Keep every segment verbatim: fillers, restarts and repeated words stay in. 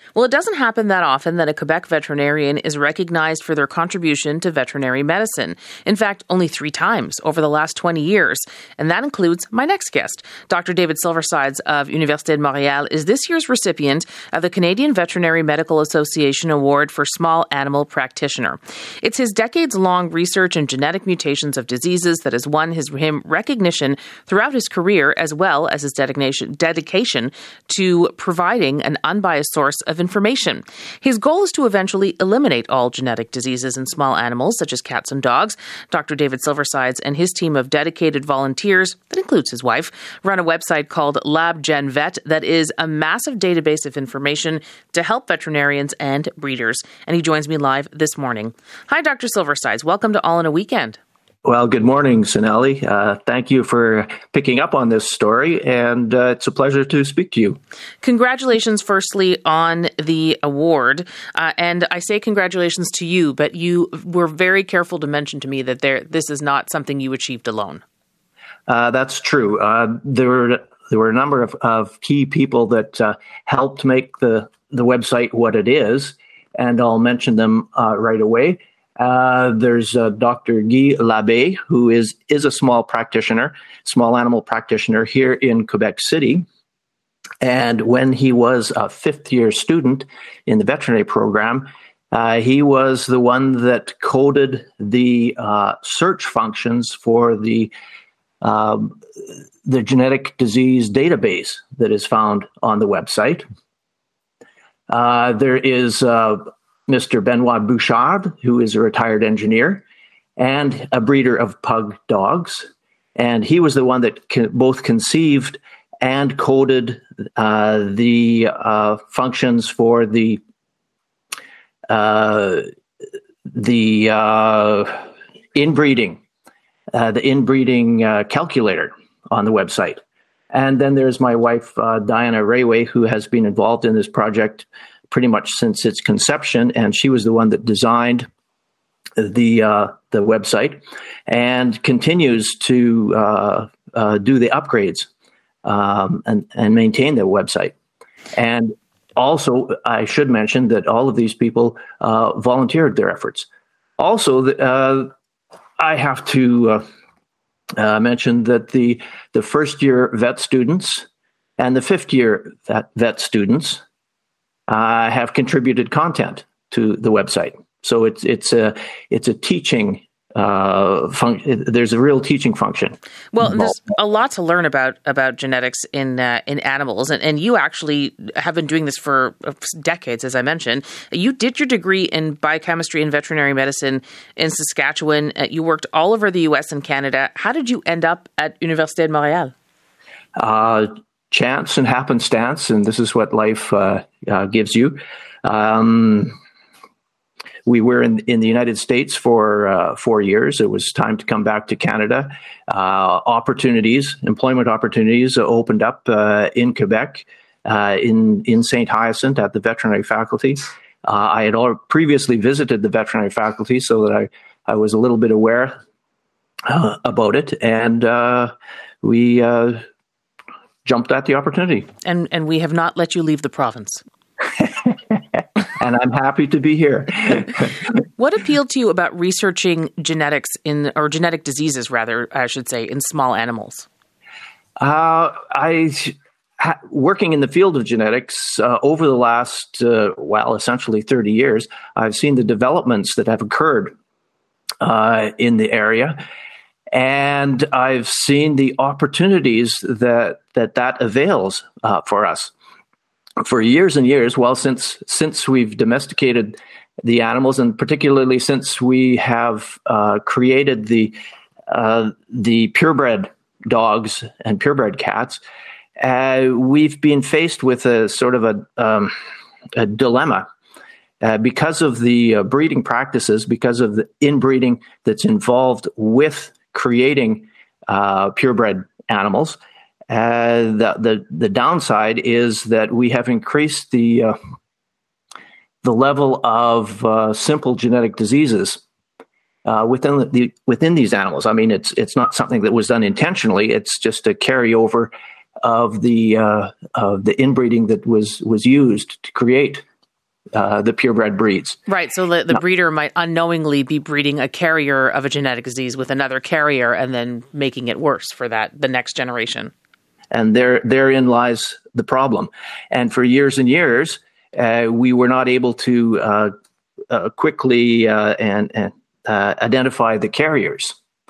Well, it doesn't happen that often that a Quebec veterinarian is recognized for their contribution to veterinary medicine. In fact, only three times over the last twenty years. And that includes my next guest. Doctor David Silversides of Université de Montréal is this year's recipient of the Canadian Veterinary Medical Association Award for Small Animal Practitioner. It's his decades-long research in genetic mutations of diseases that has won his, him recognition throughout his career, as well as his dedication, dedication to providing an unbiased source of information. His goal is to eventually eliminate all genetic diseases in small animals, such as cats and dogs. Doctor David Silversides and his team of dedicated volunteers, that includes his wife, run a website called LabGenVet that is a massive database of information to help veterinarians and breeders. And he joins me live this morning. Hi, Doctor Silversides. Welcome to All in a Weekend. Well, good morning, Sonali. Uh, thank you for picking up on this story, and uh, it's a pleasure to speak to you. Congratulations, firstly, on the award. Uh, and I say congratulations to you, but you were very careful to mention to me that there, this is not something you achieved alone. Uh, that's true. Uh, there were there were a number of, of key people that uh, helped make the, the website what it is, and I'll mention them uh, right away. Uh, there's uh, Doctor Guy Labbé, who is, is a small practitioner, small animal practitioner here in Quebec City. And when he was a fifth year student in the veterinary program, uh, he was the one that coded the uh, search functions for the um, the genetic disease database that is found on the website. Uh, there is uh, Mister Benoit Bouchard, who is a retired engineer and a breeder of pug dogs. And he was the one that con- both conceived and coded uh, the uh, functions for the uh, the uh, inbreeding, uh, the inbreeding uh, calculator on the website. And then there's my wife, uh, Diana Rayway, who has been involved in this project pretty much since its conception, and she was the one that designed the uh, the website and continues to uh, uh, do the upgrades um, and, and maintain the website. And also, I should mention that all of these people uh, volunteered their efforts. Also, the, uh, I have to uh, uh, mention that the the first year vet students and the fifth year vet, vet students Uh, have contributed content to the website, so it's it's a it's a teaching uh, function. There's a real teaching function. Well, there's a lot to learn about about genetics in uh, in animals, and, and you actually have been doing this for decades, as I mentioned. You did your degree in biochemistry and veterinary medicine in Saskatchewan. Uh, you worked all over the U S and Canada. How did you end up at Université de Montréal? Uh, Chance and happenstance, and this is what life uh, uh, gives you. Um, we were in, in the United States for uh, four years. It was time to come back to Canada. Uh, opportunities, employment opportunities opened up uh, in Quebec, uh, in, in Saint Hyacinthe at the veterinary faculty. Uh, I had all previously visited the veterinary faculty, so that I, I was a little bit aware uh, about it. And uh, we... Uh, jumped at the opportunity. And and we have not let you leave the province. And I'm happy to be here. What appealed to you about researching genetics in, or genetic diseases rather, I should say, in small animals? Uh, I, ha, working in the field of genetics uh, over the last, uh, well, essentially thirty years, I've seen the developments that have occurred uh, in the area. And I've seen the opportunities that that, that avails uh, for us. For years and years, well, since since we've domesticated the animals, and particularly since we have uh, created the uh, the purebred dogs and purebred cats, uh, we've been faced with a sort of a, um, a dilemma. Uh, because of the uh, breeding practices, because of the inbreeding that's involved with creating uh, purebred animals, uh, the, the the downside is that we have increased the uh, the level of uh, simple genetic diseases uh, within the, the within these animals. I mean, it's it's not something that was done intentionally. It's just a carryover of the uh, of the inbreeding that was was used to create uh, the purebred breeds. Right. So the, the now, breeder might unknowingly be breeding a carrier of a genetic disease with another carrier and then making it worse for that the next generation. And there therein lies the problem. And for years and years, uh, we were not able to uh, uh, quickly uh, and, and uh, identify the carriers.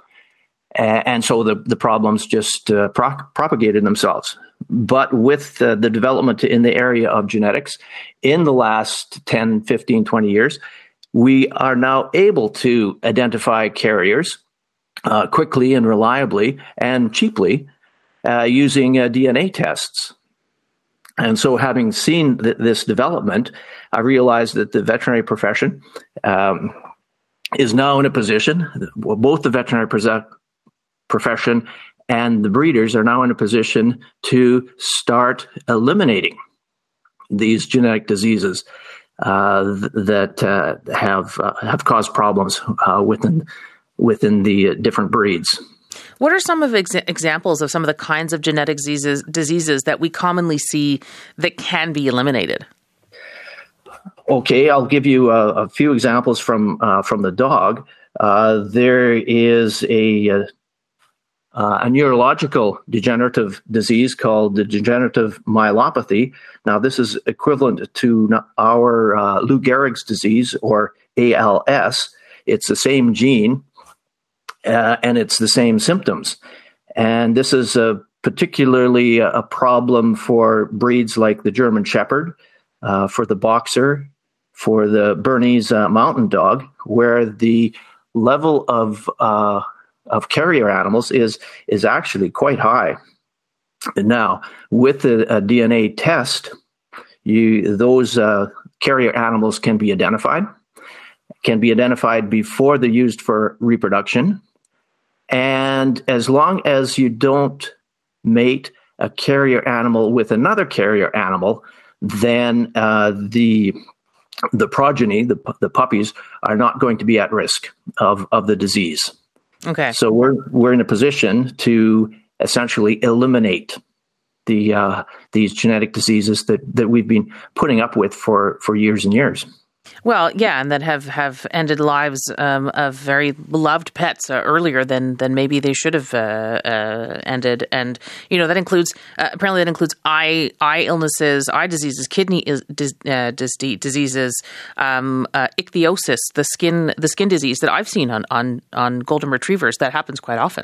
And so the, the problems just uh, pro- propagated themselves. But with uh, the development in the area of genetics in the last ten, fifteen, twenty years, we are now able to identify carriers uh, quickly and reliably and cheaply uh, using uh, D N A tests. And so having seen th- this development, I realized that the veterinary profession um, is now in a position, well, both the veterinary pre- profession and the breeders are now in a position to start eliminating these genetic diseases uh, th- that uh, have uh, have caused problems uh, within within the different breeds. What are some of ex- examples of some of the kinds of genetic diseases diseases that we commonly see that can be eliminated? Okay, I'll give you a, a few examples from uh, from the dog. Uh, there is a uh, Uh, a neurological degenerative disease called the degenerative myelopathy. Now, this is equivalent to our uh, Lou Gehrig's disease, or A L S. It's the same gene, uh, and it's the same symptoms. And this is a particularly a problem for breeds like the German Shepherd, uh, for the Boxer, for the Bernese uh, Mountain Dog, where the level of uh, of carrier animals is is actually quite high. Now, with a, a D N A test, you those uh, carrier animals can be identified, can be identified before they're used for reproduction. And as long as you don't mate a carrier animal with another carrier animal, then uh, the the progeny, the, the puppies, are not going to be at risk of, of the disease. Okay. So we're we're in a position to essentially eliminate the uh, these genetic diseases that, that we've been putting up with for, for years and years. Well, yeah, and that have, have ended lives um, of very beloved pets uh, earlier than than maybe they should have uh, uh, ended, and you know that includes uh, apparently that includes eye eye illnesses, eye diseases, kidney is, uh, dis- diseases, um, uh, ichthyosis, the skin the skin disease that I've seen on on, on golden retrievers. That happens quite often.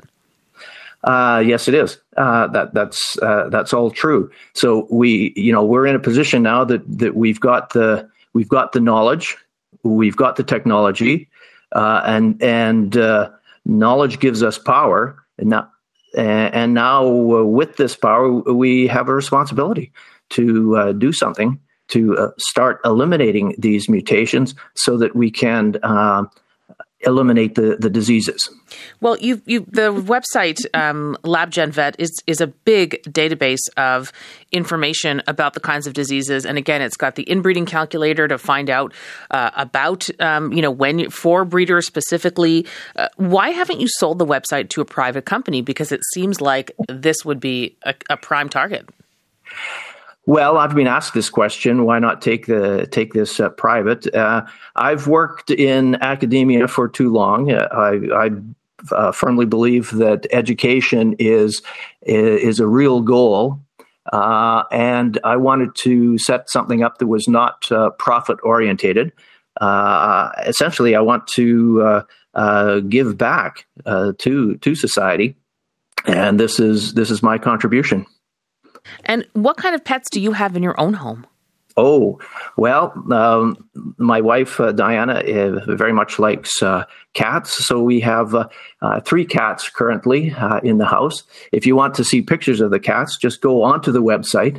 Uh, yes, it is. Uh, that that's uh, that's all true. So we, you know, we're in a position now that that we've got the We've got the knowledge, we've got the technology, uh, and and uh, knowledge gives us power. And now, and now uh, with this power, we have a responsibility to uh, do something to uh, start eliminating these mutations so that we can uh, eliminate the, the diseases. Well, you you the website um, LabGenVet is is a big database of information about the kinds of diseases, and again, it's got the inbreeding calculator to find out uh, about um, you know when you, for breeders specifically. Uh, why haven't you sold the website to a private company? Because it seems like this would be a, a prime target. Well, I've been asked this question. Why not take the take this uh, private? Uh, I've worked in academia for too long. Uh, I, I uh, firmly believe that education is is a real goal, uh, and I wanted to set something up that was not uh, profit orientated. Uh, essentially, I want to uh, uh, give back uh, to to society, and this is this is my contribution. And what kind of pets do you have in your own home? Oh, well, um, my wife, uh, Diana, uh, very much likes uh, cats. So we have uh, uh, three cats currently uh, in the house. If you want to see pictures of the cats, just go onto the website.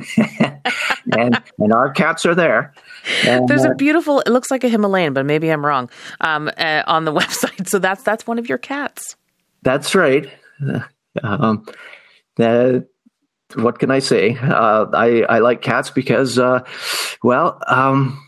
and, and our cats are there. And, There's uh, a beautiful, it looks like a Himalayan, but maybe I'm wrong, um, uh, on the website. So that's that's one of your cats. That's right. Uh, um, uh, What can I say? Uh, I, I like cats because, uh, well, um,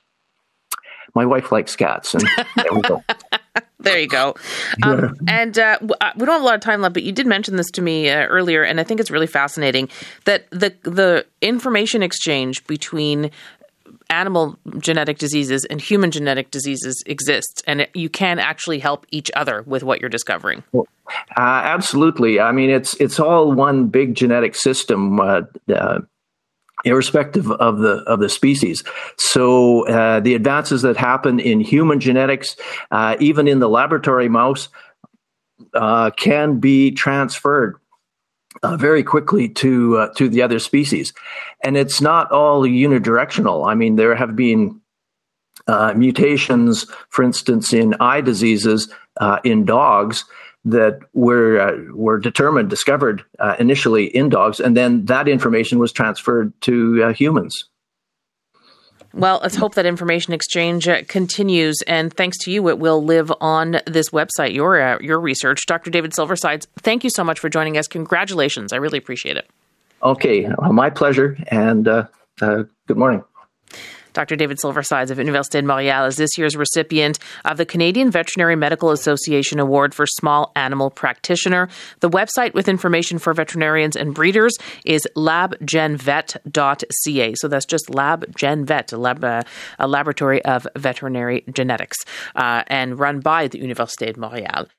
my wife likes cats, and there we go. There you go. Um, and uh, we don't have a lot of time left, but you did mention this to me uh, earlier, and I think it's really fascinating that the the information exchange between animal genetic diseases and human genetic diseases exist, and it, you can actually help each other with what you're discovering. Well, uh, absolutely. I mean, it's it's all one big genetic system, uh, uh, irrespective of the of the species. So uh, the advances that happen in human genetics, uh, even in the laboratory mouse, uh, can be transferred Uh, very quickly to uh, to the other species. And it's not all unidirectional. I mean, there have been uh, mutations, for instance, in eye diseases uh, in dogs that were uh, were determined, discovered uh, initially in dogs, and then that information was transferred to uh, humans. Well, let's hope that information exchange uh, continues. And thanks to you, it will live on this website, your uh, your research. Doctor David Silversides, thank you so much for joining us. Congratulations. I really appreciate it. Okay, well, my pleasure. And uh, uh, good morning. Doctor David Silversides of Université de Montréal is this year's recipient of the Canadian Veterinary Medical Association Award for Small Animal Practitioner. The website with information for veterinarians and breeders is lab gen vet dot c a. So that's just LabGenVet, a, lab, uh, a laboratory of veterinary genetics, uh, and run by the Université de Montréal.